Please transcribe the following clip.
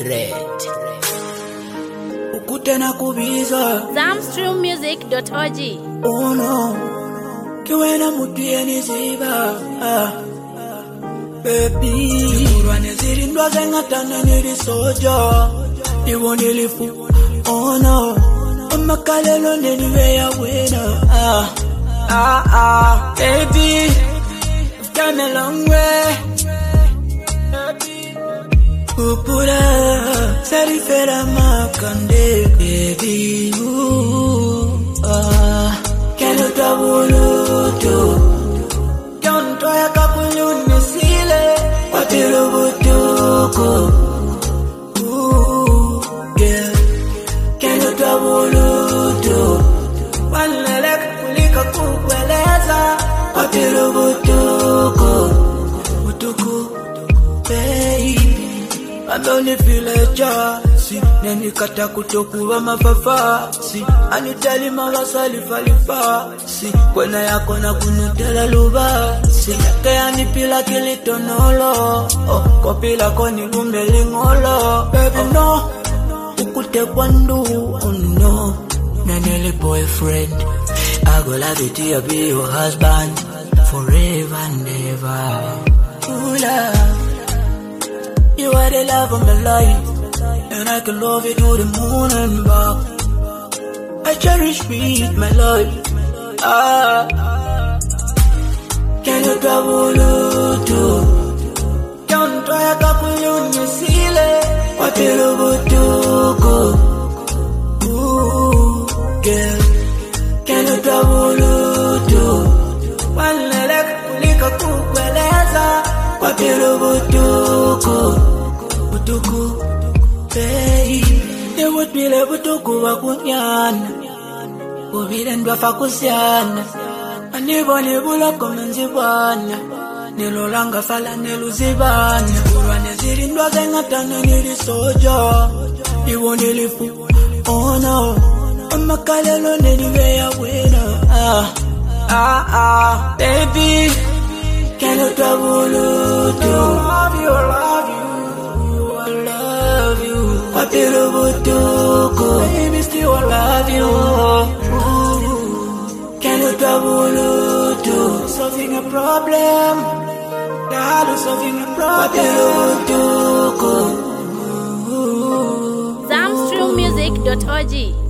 Dread ukute na kubiza Zamstrummusic.org. Oh no kiwena mutu yeniziba baby urwane zirindwa zengatana nirisoja iwo nilifu oh no amakalelo neniwe ya wena baby you've come a long way Upura sarifera makande baby kelo tabuluto Jonto ya kakuluni sile Wapiru butuko Girl Kelo tabuluto Walele kulika kukweleza Wapiru butuko Butuko Baby Andoni file chasi Neni kata kutokuwa mafafasi Anitali mawasali falifasi Kwena yako na kunutela lubasi Kaya nipila kilitonolo Kopila koni lumbe lingolo Baby no Ukute kwandu oh no Naneli boyfriend I go love you till I be your husband Forever and ever Ooh love You are the love of my life And I can love you to the moon and back I cherish with my life Can you tabulutu Kanto ya kakuluni sile Wapiru butuko Girl Can you tabulutu Walele kulika kukweleza Wapiru butuko Butuko Baby They would be able to go up with Yana Ubile ndwafa kusiana Anibone bula komenzibana Nilolanga fala niluzibana Urwane zirindwa zengatana nilisoja Iwo nilifu Oh no Amakalelo neniwe ya wena Baby Can you tabulutu I love you Wapiru butuko Baby still I love you Can you tabulutu Solving a problem Dalu solving a problem Wapiru butuko Zamstrummusic.org.